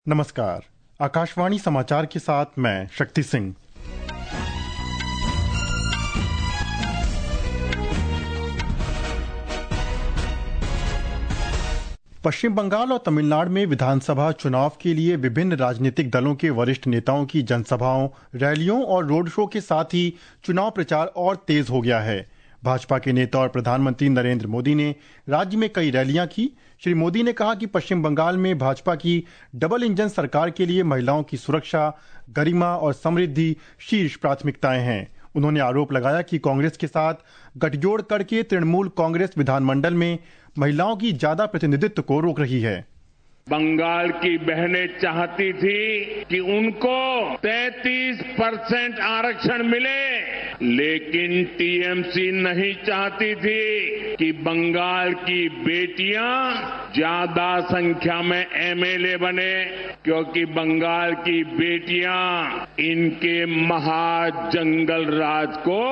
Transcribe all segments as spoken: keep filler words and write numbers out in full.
नमस्कार। आकाशवाणी समाचार के साथ मैं शक्ति सिंह। पश्चिम बंगाल और तमिलनाडु में विधानसभा चुनाव के लिए विभिन्न राजनीतिक दलों के वरिष्ठ नेताओं की जनसभाओं, रैलियों और रोड शो के साथ ही चुनाव प्रचार और तेज हो गया है। भाजपा के नेता और प्रधानमंत्री नरेंद्र मोदी ने राज्य में कई रैलियां की। श्री मोदी ने कहा कि पश्चिम बंगाल में भाजपा की डबल इंजन सरकार के लिए महिलाओं की सुरक्षा, गरिमा और समृद्धि शीर्ष प्राथमिकताएं हैं। उन्होंने आरोप लगाया कि कांग्रेस के साथ गठजोड़ करके तृणमूल कांग्रेस विधानमंडल में महिलाओं की ज्यादा प्रतिनिधित्व को रोक रही है। बंगाल की बहनें चाहती थी कि उनको तैंतीस परसेंट आरक्षण मिले, लेकिन टीएमसी नहीं चाहती थी कि बंगाल की बेटियां ज्यादा संख्या में एमएलए बने, क्योंकि बंगाल की बेटियां इनके महाजंगल राज को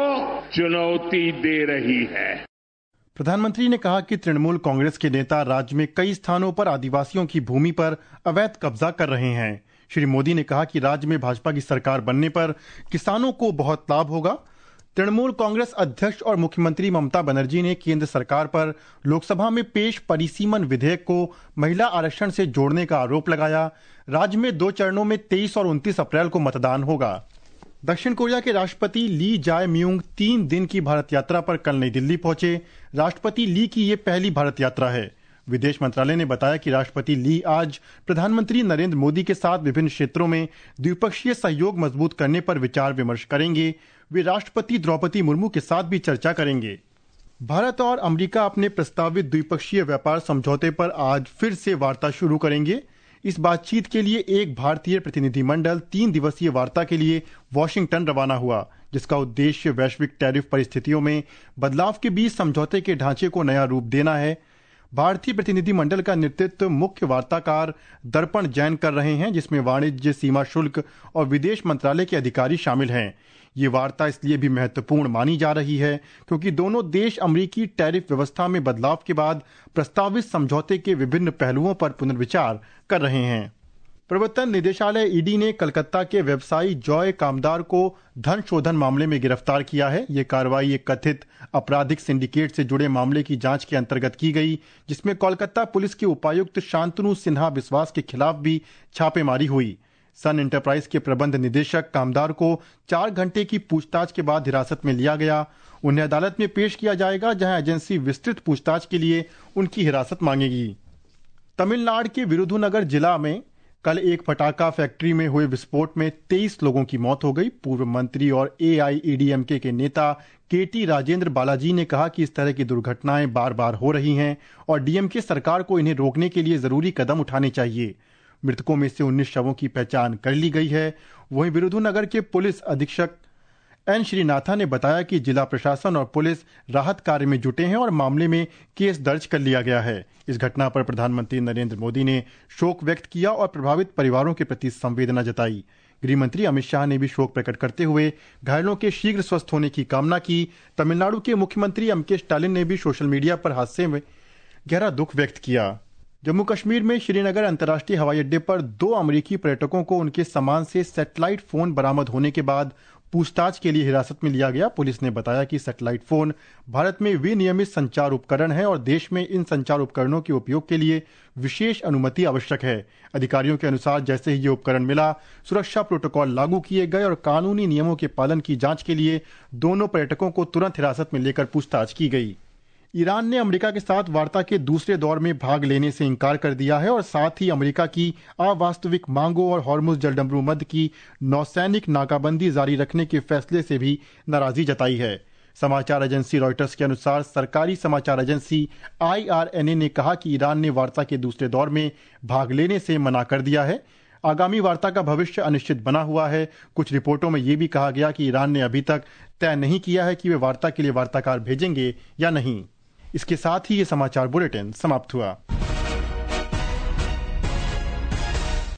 चुनौती दे रही है। प्रधानमंत्री ने कहा कि तृणमूल कांग्रेस के नेता राज्य में कई स्थानों पर आदिवासियों की भूमि पर अवैध कब्जा कर रहे हैं। श्री मोदी ने कहा कि राज्य में भाजपा की सरकार बनने पर किसानों को बहुत लाभ होगा। तृणमूल कांग्रेस अध्यक्ष और मुख्यमंत्री ममता बनर्जी ने केंद्र सरकार पर लोकसभा में पेश परिसीमन विधेयक को महिला आरक्षण से जोड़ने का आरोप लगाया। राज्य में दो चरणों में तेईस और उनतीस अप्रैल को मतदान होगा। दक्षिण कोरिया के राष्ट्रपति ली जाए म्यूंग तीन दिन की भारत यात्रा पर कल नई दिल्ली पहुंचे। राष्ट्रपति ली की ये पहली भारत यात्रा है। विदेश मंत्रालय ने बताया कि राष्ट्रपति ली आज प्रधानमंत्री नरेंद्र मोदी के साथ विभिन्न क्षेत्रों में द्विपक्षीय सहयोग मजबूत करने पर विचार विमर्श करेंगे। वे राष्ट्रपति द्रौपदी मुर्मू के साथ भी चर्चा करेंगे। भारत और अमेरिका अपने प्रस्तावित द्विपक्षीय व्यापार समझौते पर आज फिर से वार्ता शुरू करेंगे। इस बातचीत के लिए एक भारतीय प्रतिनिधिमंडल तीन दिवसीय वार्ता के लिए वॉशिंगटन रवाना हुआ, जिसका उद्देश्य वैश्विक टैरिफ परिस्थितियों में बदलाव के बीच समझौते के ढांचे को नया रूप देना है। भारतीय प्रतिनिधिमंडल का नेतृत्व मुख्य वार्ताकार दर्पण जैन कर रहे हैं, जिसमें वाणिज्य, सीमा शुल्क और विदेश मंत्रालय के अधिकारी शामिल हैं। ये वार्ता इसलिए भी महत्वपूर्ण मानी जा रही है क्योंकि दोनों देश अमेरिकी टैरिफ व्यवस्था में बदलाव के बाद प्रस्तावित समझौते के विभिन्न पहलुओं पर पुनर्विचार कर रहे हैं। प्रवर्तन निदेशालय ईडी ने कलकत्ता के व्यवसायी जॉय कामदार को धन शोधन मामले में गिरफ्तार किया है। ये कार्रवाई एक कथित आपराधिक सिंडिकेट से जुड़े मामले की जांच के अंतर्गत की गई, जिसमें कोलकाता पुलिस के उपायुक्त शांतनु सिन्हा विश्वास के खिलाफ भी छापेमारी हुई। सन एंटरप्राइज के प्रबंध निदेशक कामदार को चार घंटे की पूछताछ के बाद हिरासत में लिया गया। उन्हें अदालत में पेश किया जाएगा, जहां एजेंसी विस्तृत पूछताछ के लिए उनकी हिरासत मांगेगी। तमिलनाडु के विरुधुनगर जिला में कल एक पटाखा फैक्ट्री में हुए विस्फोट में तेईस लोगों की मौत हो गई। पूर्व मंत्री और एआईएडीएमके के नेता केटी राजेंद्र बालाजी ने कहा कि इस तरह की दुर्घटनाएं बार बार हो रही हैं और डीएमके सरकार को इन्हें रोकने के लिए जरूरी कदम उठाने चाहिए। मृतकों में से उन्नीस शवों की पहचान कर ली गई है। वहीं विरुधुनगर के पुलिस अधीक्षक एन श्रीनाथा ने बताया कि जिला प्रशासन और पुलिस राहत कार्य में जुटे हैं और मामले में केस दर्ज कर लिया गया है। इस घटना पर प्रधानमंत्री नरेंद्र मोदी ने शोक व्यक्त किया और प्रभावित परिवारों के प्रति संवेदना जताई। गृह मंत्री अमित शाह ने भी शोक प्रकट करते हुए घायलों के शीघ्र स्वस्थ होने की कामना की। तमिलनाडु के मुख्यमंत्री एम के स्टालिन ने भी सोशल मीडिया पर हादसे में गहरा दुख व्यक्त किया। जम्मू कश्मीर में श्रीनगर अंतर्राष्ट्रीय हवाई अड्डे पर दो अमेरिकी पर्यटकों को उनके सामान से सैटेलाइट फोन बरामद होने के बाद पूछताछ के लिए हिरासत में लिया गया। पुलिस ने बताया कि सैटेलाइट फोन भारत में विनियमित संचार उपकरण है और देश में इन संचार उपकरणों के उपयोग के लिए विशेष अनुमति आवश्यक है। अधिकारियों के अनुसार जैसे ही ये उपकरण मिला, सुरक्षा प्रोटोकॉल लागू किए गए और कानूनी नियमों के पालन की जांच के लिए दोनों पर्यटकों को तुरंत हिरासत में लेकर पूछताछ की गई। ईरान ने अमेरिका के साथ वार्ता के दूसरे दौर में भाग लेने से इंकार कर दिया है और साथ ही अमेरिका की अवास्तविक मांगों और हॉर्मुज जलडमरू मध्य की नौसैनिक नाकाबंदी जारी रखने के फैसले से भी नाराजगी जताई है। समाचार एजेंसी रॉयटर्स के अनुसार सरकारी समाचार एजेंसी आईआरएनए ने कहा कि ईरान ने वार्ता के दूसरे दौर में भाग लेने से मना कर दिया है। आगामी वार्ता का भविष्य अनिश्चित बना हुआ है। कुछ रिपोर्टों में यह भी कहा गया कि ईरान ने अभी तक तय नहीं किया है कि वे वार्ता के लिए वार्ताकार भेजेंगे या नहीं। इसके साथ ही ये समाचार बुलेटिन समाप्त हुआ।